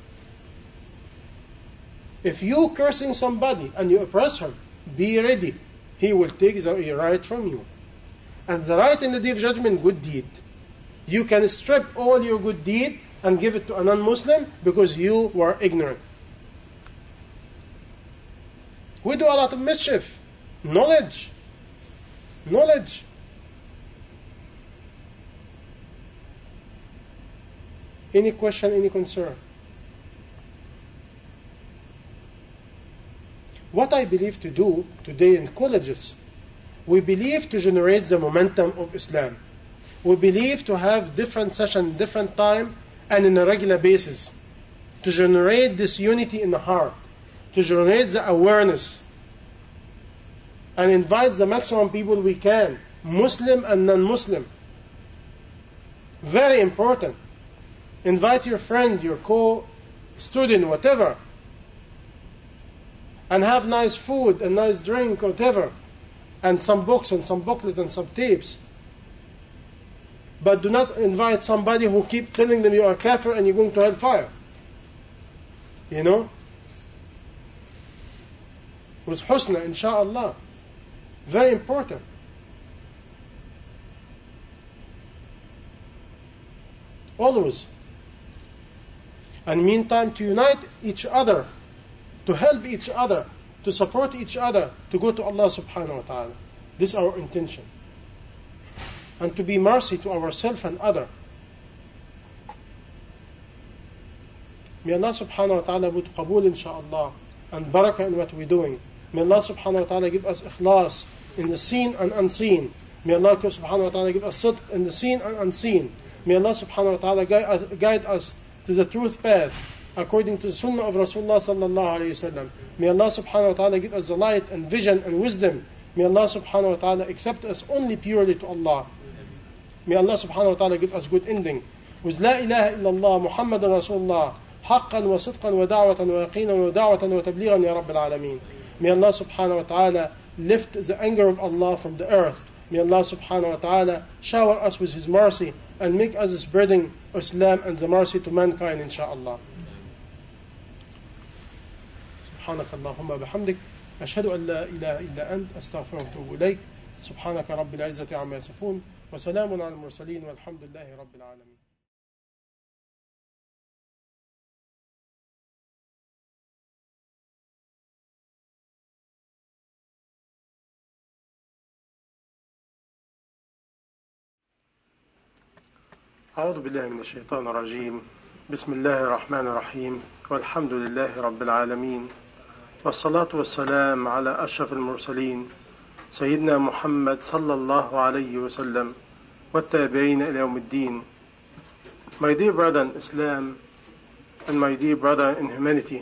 If you cursing somebody and you oppress him, be ready. He will take the right from you. And the right in the day of judgment, good deed. You can strip all your good deed and give it to a non-Muslim because you were ignorant. We do a lot of mischief. Knowledge. Knowledge. Any question, any concern? What I believe to do today in colleges, we believe to generate the momentum of Islam. We believe to have different sessions, different time, and in a regular basis, to generate this unity in the heart, to generate the awareness, and invite the maximum people we can, Muslim and non-Muslim. Very important. Invite your friend, your co-student, whatever, and have nice food and nice drink, whatever. and some books and some booklets and some tapes. But do not invite somebody who keep telling them you are kafir and you're going to hellfire. You know? With husna, inshallah. Very important. Always. And meantime, to unite each other, to help each other, to support each other, to go to Allah subhanahu wa ta'ala. This is our intention. And to be mercy to ourselves and other. May Allah subhanahu wa ta'ala put qabul inshaAllah and barakah in what we're doing. May Allah subhanahu wa ta'ala give us ikhlas in the seen and unseen. May Allah subhanahu wa ta'ala give us sidq in the seen and unseen. May Allah subhanahu wa ta'ala guide us, guide us to the truth path according to the sunnah of Rasulullah sallallahu alayhi wa sallam. May Allah subhanahu wa ta'ala give us the light and vision and wisdom. May Allah subhanahu wa ta'ala accept us only purely to Allah. May Allah subhanahu wa ta'ala give us good ending. With La ilaha illallah Muhammadan Rasulullah حقا وصدقا ودعوة ويقينا ودعوة وتبليغا يا رب العالمين. May Allah subhanahu wa ta'ala lift the anger of Allah from the earth. May Allah subhanahu wa ta'ala shower us with His mercy and make us spreading Islam and the mercy to mankind inshaAllah. سبحانك اللهم بحمدك أشهد أن لا إله إلا أنت أستغفرك وأتوب إليك سبحانك رب العزة عما يصفون وسلام على المرسلين والحمد لله رب العالمين. أعوذ بالله من الشيطان الرجيم بسم الله الرحمن الرحيم والحمد لله رب العالمين والصلاة والسلام على أشرف المرسلين سيدنا محمد صلى الله عليه وسلم والتابعين إلى يوم الدين. My dear brother in Islam and my dear brother in humanity,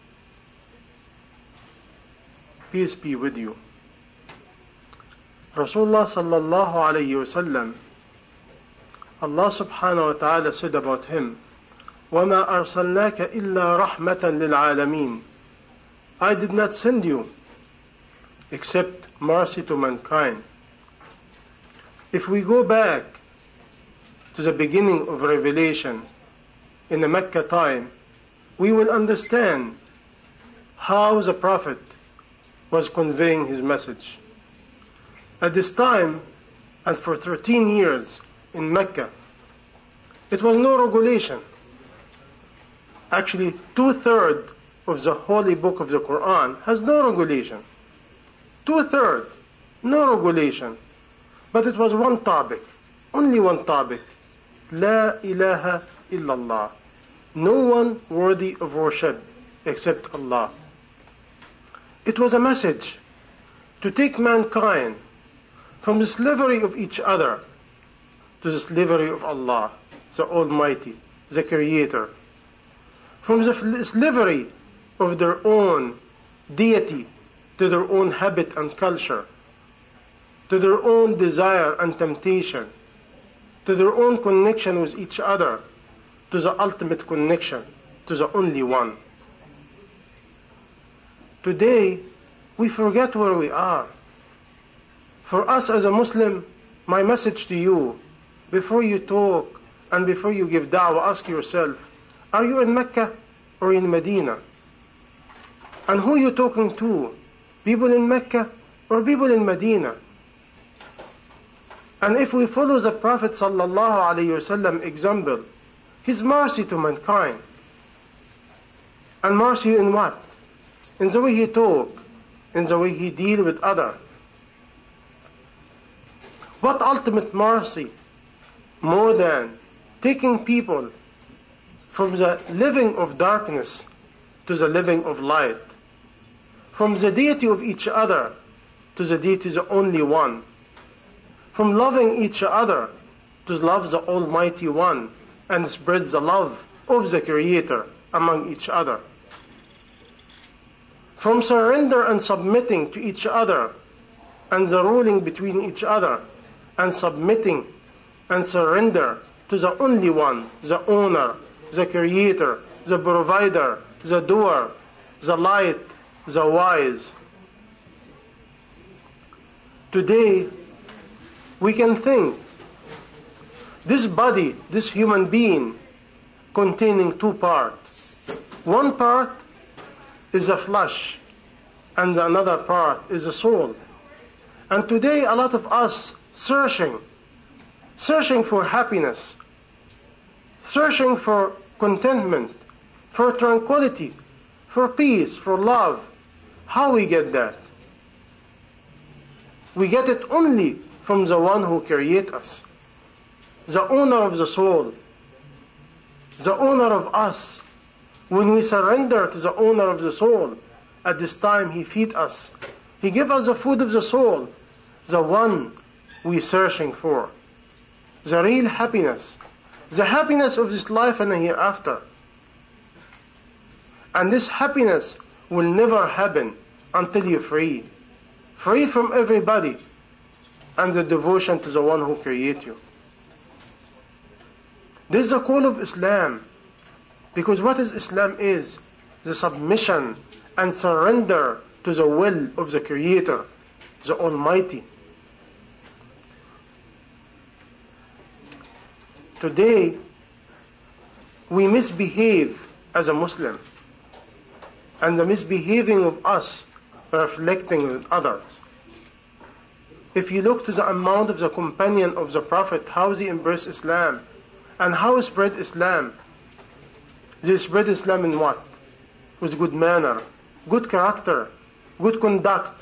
peace be with you. Rasulullah sallallahu alayhi wa sallam, Allah subhanahu wa ta'ala said about him, وَمَا أَرْسَلْنَاكَ إِلَّا رَحْمَةً لِلْعَالَمِينَ. I did not send you except mercy to mankind. If we go back to the beginning of revelation in the Mecca time, we will understand how the Prophet was conveying his message. At this time, and for thirteen years in Mecca, it was no regulation. Actually, two-thirds of the holy book of the Quran has no regulation. Two-thirds, no regulation. But it was one topic, only one topic. La ilaha illallah. No one worthy of worship except Allah. It was a message to take mankind from the slavery of each other to the slavery of Allah, the Almighty, the Creator. From the slavery of their own deity to their own habit and culture, to their own desire and temptation, to their own connection with each other, to the ultimate connection, to the only one. Today, we forget where we are. For us as a Muslim, my message to you, before you talk and before you give da'wah, ask yourself, are you in Mecca or in Medina? And who are you talking to? People in Mecca or people in Medina? And if we follow the Prophet sallallahu alaihi wasallam example, his mercy to mankind. And mercy in what? In the way he talk, in the way he deal with others. What ultimate mercy more than taking people from the living of darkness to the living of light, from the deity of each other to the deity the only one, from loving each other to love the Almighty One and spread the love of the Creator among each other, from surrender and submitting to each other and the ruling between each other, and submitting and surrender to the only one, the owner, the creator, the provider, the doer, the light, the wise. Today, we can think this body, this human being, containing two parts. One part is a flesh, and another part is a soul. And today, a lot of us searching, searching for happiness, searching for contentment, for tranquility, for peace, for love. How we get that? We get it only from the one who created us, the owner of the soul, the owner of us. When we surrender to the owner of the soul, at this time He feed us. He give us the food of the soul, the one we searching for, the real happiness, the happiness of this life and the hereafter. And this happiness will never happen until you're free, free from everybody, and the devotion to the one who created you. This is the call of Islam, because what is Islam is the submission and surrender to the will of the Creator, the Almighty. Today, we misbehave as a Muslim, and the misbehaving of us reflecting with others. If you look to the amount of the companion of the Prophet, how they embrace Islam, and how spread Islam, they spread Islam in what? With good manner, good character, good conduct.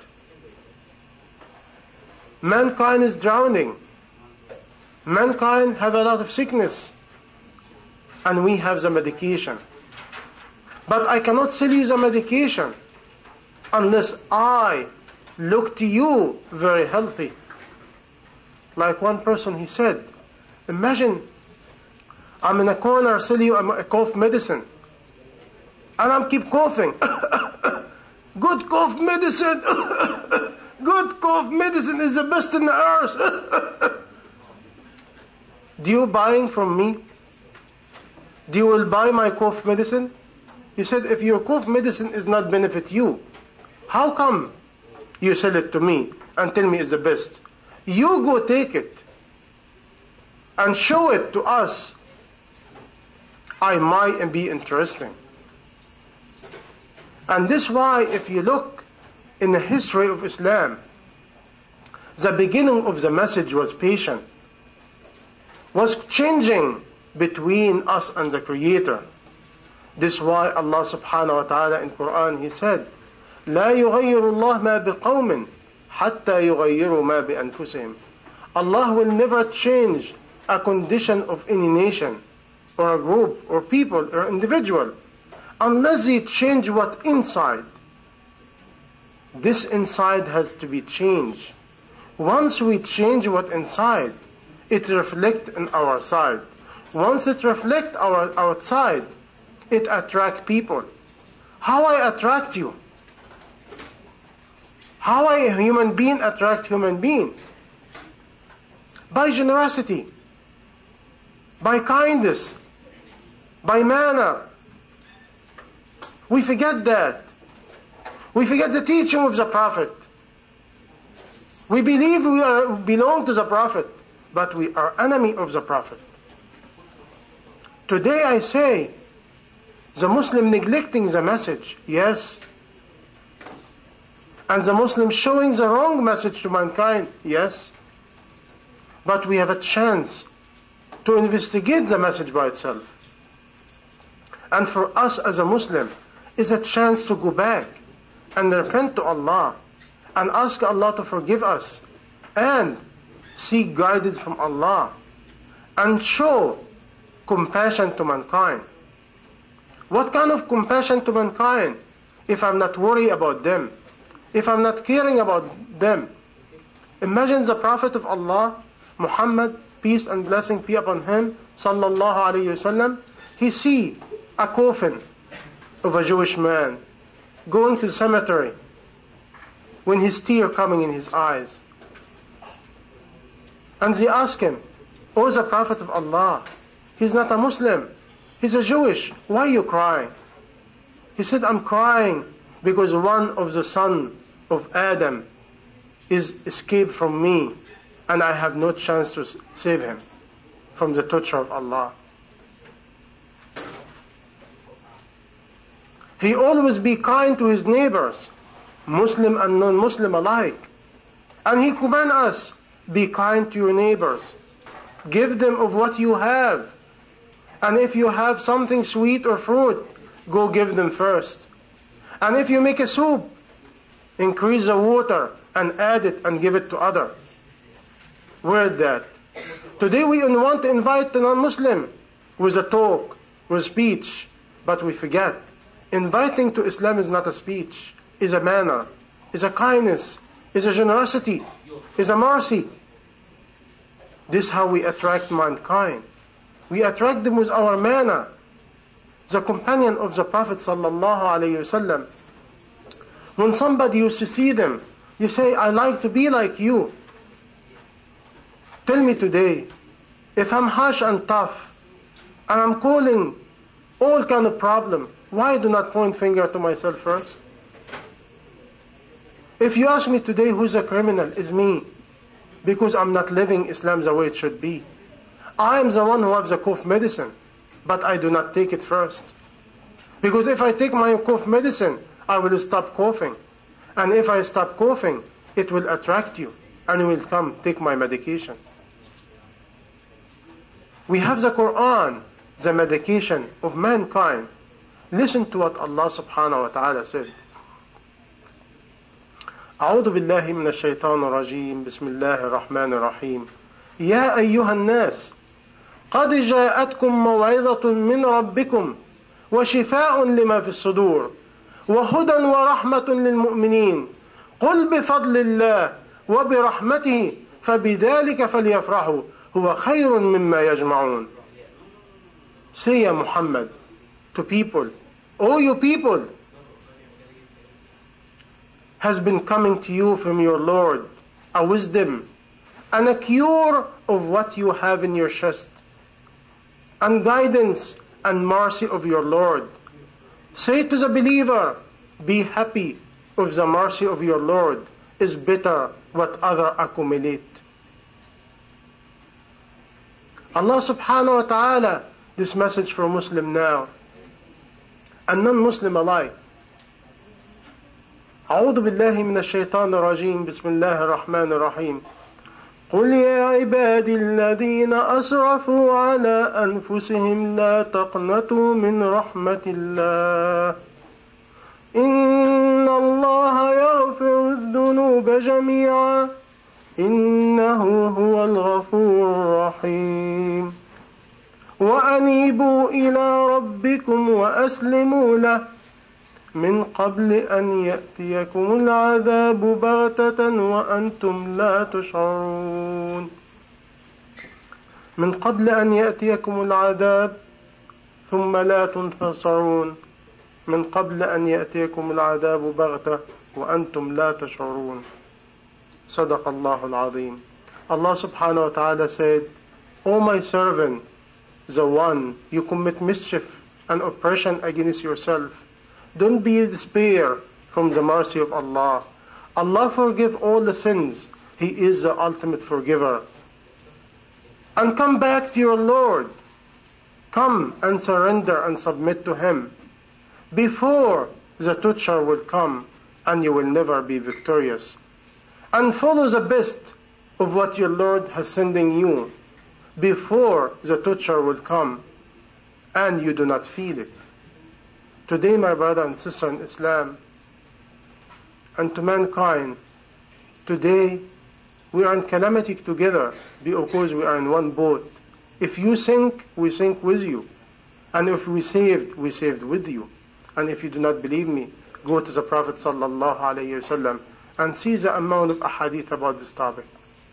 Mankind is drowning. Mankind have a lot of sickness, and we have the medication. But I cannot sell you the medication unless I look to you very healthy. Like one person, he said, imagine I'm in a corner, sell you a cough medicine, and I'm keep coughing. Good cough medicine. Good cough medicine is the best in the earth. Do you buying from me? Do you will buy my cough medicine? He said, if your cough medicine is not benefit you, how come you sell it to me and tell me it's the best? You go take it and show it to us. I might be interesting. And this is why if you look in the history of Islam, the beginning of the message was patient, was changing between us and the Creator. This is why Allah subhanahu wa ta'ala in Quran, He said, لا يغير الله ما بقوم حتى يغيروا ما بأنفسهم. Allah will never change a condition of any nation or a group or people or individual unless they change what inside. This inside has to be changed. Once we change what inside, it reflects in our side. Once it reflects our outside, it attracts people. How I attract you? How I, a human being, attract human being? By generosity, by kindness, by manner. We forget that. We forget the teaching of the Prophet. We believe we are, belong to the Prophet, but we are enemy of the Prophet. Today I say, the Muslim neglecting the message, yes. And the Muslim showing the wrong message to mankind, yes. But we have a chance to investigate the message by itself. And for us as a Muslim, is a chance to go back and repent to Allah and ask Allah to forgive us and seek guidance from Allah and show compassion to mankind. What kind of compassion to mankind if I'm not worried about them, if I'm not caring about them? Imagine the Prophet of Allah, Muhammad, peace and blessing be upon him, sallallahu alayhi wasallam, he see a coffin of a Jewish man going to the cemetery when his tear coming in his eyes. And they ask him, oh, the Prophet of Allah, he's not a Muslim, he's a Jewish, why are you crying? He said, I'm crying because one of the son of Adam is escaped from me, and I have no chance to save him from the torture of Allah. He always be kind to his neighbors, Muslim and non-Muslim alike. And he commands us, be kind to your neighbors. Give them of what you have. And if you have something sweet or fruit, go give them first. And if you make a soup, increase the water and add it and give it to other. Where is that? Today we want to invite the non-Muslim with a talk, with speech, but we forget. Inviting to Islam is not a speech, is a manner, is a kindness, is a generosity, is a mercy. This is how we attract mankind. We attract them with our manner. The companion of the Prophet sallallahu alaihi wasallam, when somebody used to see them, you say, I like to be like you. Tell me today, if I'm harsh and tough, and I'm calling all kind of problem, why do not point finger to myself first? If you ask me today who's a criminal, it's me. Because I'm not living Islam the way it should be. I am the one who has the cough medicine, but I do not take it first. Because if I take my cough medicine, I will stop coughing. And if I stop coughing, it will attract you, and you will come take my medication. We have the Quran, the medication of mankind. Listen to what Allah subhanahu wa ta'ala said. أعوذ بالله من الشيطان الرجيم بسم الله الرحمن الرحيم يا أيها الناس قد جاءتكم موعظة من ربكم وشفاء لما في الصدور وهدى ورحمة للمؤمنين قل بفضل الله وبرحمته فبذلك فليفرحوا هو خير مما يجمعون. Say, Ya Muhammad, to people, O you people, has been coming to you from your Lord a wisdom and a cure of what you have in your chest, and guidance and mercy of your Lord. Say to the believer, be happy of the mercy of your Lord is better what other accumulate. Allah subhanahu wa ta'ala, this message for Muslim now and non-Muslim alike. أعوذ بالله من الشيطان الرجيم بسم الله الرحمن الرحيم قل يا عبادي الذين أسرفوا على أنفسهم لا تقنطوا من رحمة الله إن الله يغفر الذنوب جميعا إنه هو الغفور الرحيم وأنيبوا إلى ربكم وأسلموا له من قبل أن يأتيكم العذاب بغتة وأنتم لا تشعرون. من قبل أن يأتيكم العذاب ثم لا تنتصرون. من قبل أن يأتيكم العذاب بغتة وأنتم لا تشعرون. صدق الله العظيم. Allah subhanahu wa ta'ala said, O my servant, the one you commit mischief and oppression against yourself, don't be in despair from the mercy of Allah. Allah forgive all the sins. He is the ultimate forgiver. And come back to your Lord. Come and surrender and submit to Him before the torture will come and you will never be victorious. And follow the best of what your Lord has sending you before the torture will come and you do not feel it. Today, my brother and sister in Islam, and to mankind, today we are in calamity together because we are in one boat. If you sink, we sink with you. And if we saved, we saved with you. And if you do not believe me, go to the Prophet sallallahu alaihi wasallam and see the amount of ahadith about this topic.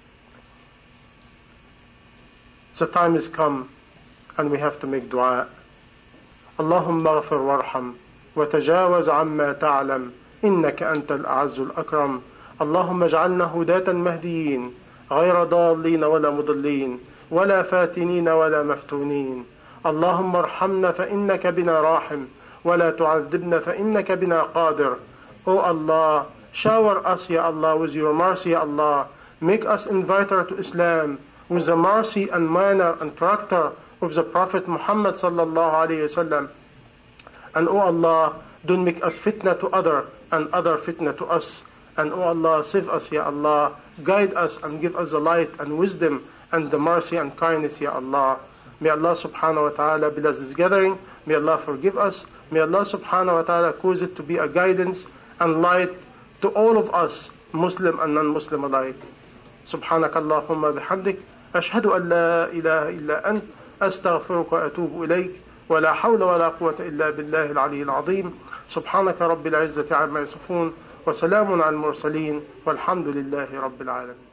The time has come and we have to make dua. اللهم اغفر وارحم وتجاوز عما تعلم إنك أنت الأعز الأكرم اللهم اجعلنا هداة مهديين غير ضالين ولا مضلين ولا فاتنين ولا مفتونين اللهم ارحمنا فإنك بنا راحم ولا تعذبنا فإنك بنا قادر. O Allah, shower us, Ya Allah, with your mercy, Ya Allah. Make us inviter to Islam with the mercy and manner and character of the Prophet Muhammad sallallahu alayhi wasallam. And O Allah, don't make us fitna to other and other fitna to us. And O Allah, save us, Ya Allah. Guide us and give us the light and wisdom and the mercy and kindness, Ya Allah. May Allah subhanahu wa ta'ala bless this gathering. May Allah forgive us. May Allah subhanahu wa ta'ala cause it to be a guidance and light to all of us, Muslim and non-Muslim alike. سبحانك اللهم بحمدك أشهد أن لا إله إلا أنت أستغفرك وأتوب إليك ولا حول ولا قوة إلا بالله العلي العظيم سبحانك رب العزة عما يصفون وسلام على المرسلين والحمد لله رب العالمين.